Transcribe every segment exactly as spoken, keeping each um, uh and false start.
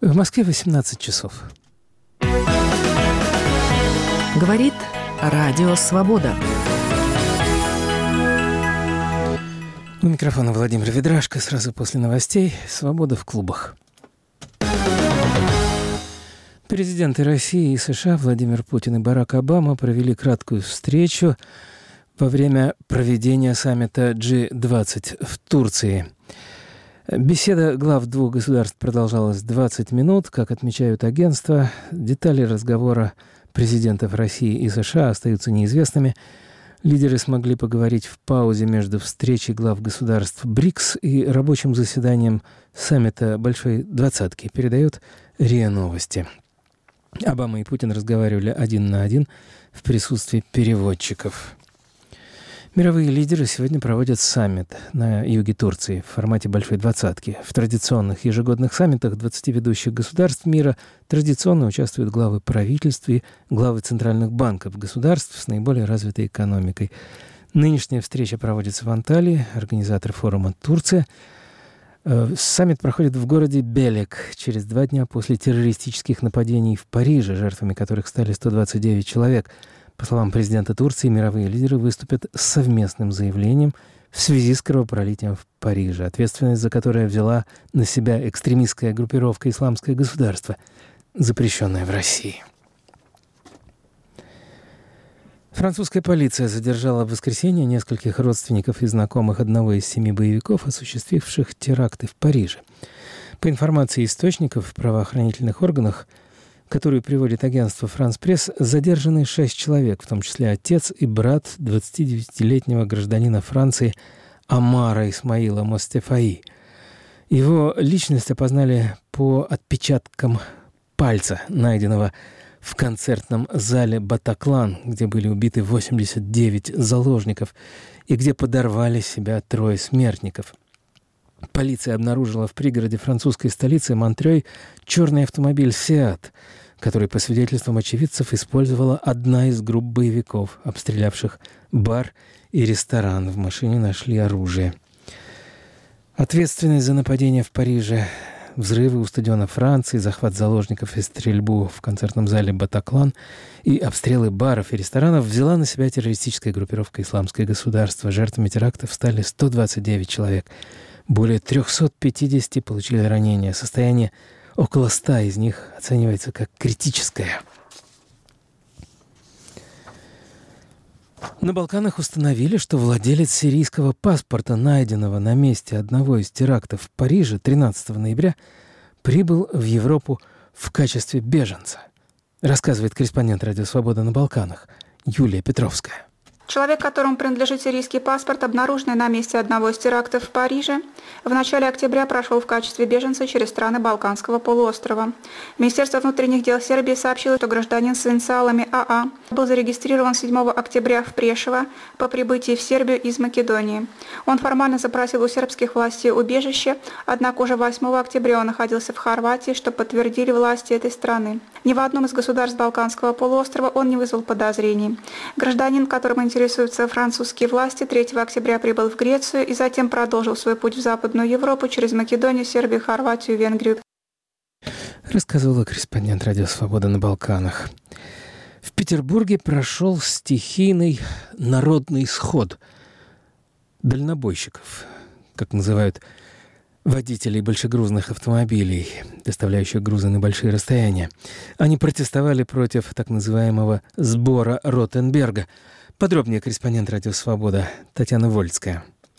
В Москве восемнадцать часов. Говорит Радио Свобода. У микрофона Владимир Ведрашко. Сразу после новостей «Свобода в клубах». Президенты России и США Владимир Путин и Барак Обама провели краткую встречу во время проведения саммита джи двадцать в Турции. Беседа глав двух государств продолжалась двадцать минут. Как отмечают агентства, детали разговора президентов России и США остаются неизвестными. Лидеры смогли поговорить в паузе между встречей глав государств БРИКС и рабочим заседанием саммита Большой Двадцатки, передает РИА Новости. Обама и Путин разговаривали один на один в присутствии переводчиков. Мировые лидеры сегодня проводят саммит на юге Турции в формате Большой Двадцатки. В традиционных ежегодных саммитах двадцати ведущих государств мира традиционно участвуют главы правительств и главы центральных банков государств с наиболее развитой экономикой. Нынешняя встреча проводится в Анталии, организатор форума «Турция». Саммит проходит в городе Белек через два дня после террористических нападений в Париже, жертвами которых стали сто двадцать девять человек. По словам президента Турции, мировые лидеры выступят с совместным заявлением в связи с кровопролитием в Париже, ответственность за которое взяла на себя экстремистская группировка «Исламское государство», запрещенная в России. Французская полиция задержала в воскресенье нескольких родственников и знакомых одного из семи боевиков, осуществивших теракты в Париже. По информации источников в правоохранительных органах, которую приводит агентство «Франс Пресс», задержаны шесть человек, в том числе отец и брат двадцатидевятилетнего гражданина Франции Амара Исмаила Мостефаи. Его личность опознали по отпечаткам пальца, найденного в концертном зале «Батаклан», где были убиты восемьдесят девять заложников и где подорвали себя трое смертников. Полиция обнаружила в пригороде французской столицы Монтрёй черный автомобиль «Сиат», который, по свидетельствам очевидцев, использовала одна из групп боевиков, обстрелявших бар и ресторан. В машине нашли оружие. Ответственность за нападение в Париже, взрывы у стадиона Франции, захват заложников и стрельбу в концертном зале «Батаклан» и обстрелы баров и ресторанов взяла на себя террористическая группировка «Исламское государство». Жертвами терактов стали сто двадцать девять человек. Более триста пятьдесят получили ранения. Состояние около ста из них оценивается как критическое. На Балканах установили, что владелец сирийского паспорта, найденного на месте одного из терактов в Париже тринадцатого ноября, прибыл в Европу в качестве беженца. Рассказывает корреспондент «Радио Свобода» на Балканах Юлия Петровская. Человек, которому принадлежит сирийский паспорт, обнаруженный на месте одного из терактов в Париже, в начале октября прошел в качестве беженца через страны Балканского полуострова. Министерство внутренних дел Сербии сообщило, что гражданин с инициалами АА был зарегистрирован седьмого октября в Прешево по прибытии в Сербию из Македонии. Он формально запросил у сербских властей убежище, однако уже восьмого октября он находился в Хорватии, что подтвердили власти этой страны. Ни в одном из государств Балканского полуострова он не вызвал подозрений. Гражданин, которым интересуются французские власти, третьего октября прибыл в Грецию и затем продолжил свой путь в Западную Европу через Македонию, Сербию, Хорватию, Венгрию. Рассказывала корреспондент «Радио Свобода» на Балканах. В Петербурге прошел стихийный народный сход дальнобойщиков, как называют водителей большегрузных автомобилей, доставляющих грузы на большие расстояния. Они протестовали против так называемого «сбора Ротенберга». Подробнее корреспондент «Радио Свобода» Татьяна Вольская.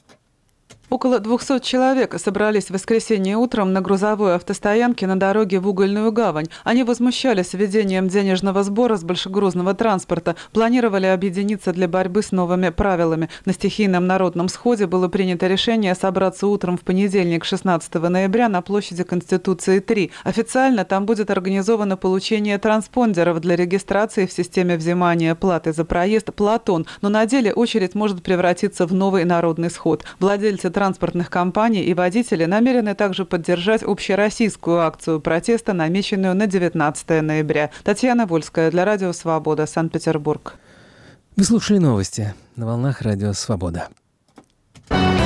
Около двухсот человек собрались в воскресенье утром на грузовой автостоянке на дороге в Угольную гавань. Они возмущались введением денежного сбора с большегрузного транспорта, планировали объединиться для борьбы с новыми правилами. На стихийном народном сходе было принято решение собраться утром в понедельник, шестнадцатого ноября, на площади Конституции три. Официально там будет организовано получение транспондеров для регистрации в системе взимания платы за проезд «Платон», но на деле очередь может превратиться в новый народный сход. Владельцы транспортных компаний и водители намерены также поддержать общероссийскую акцию протеста, намеченную на девятнадцатого ноября. Татьяна Вольская для Радио Свобода, Санкт-Петербург. Вы слушали новости на волнах Радио Свобода.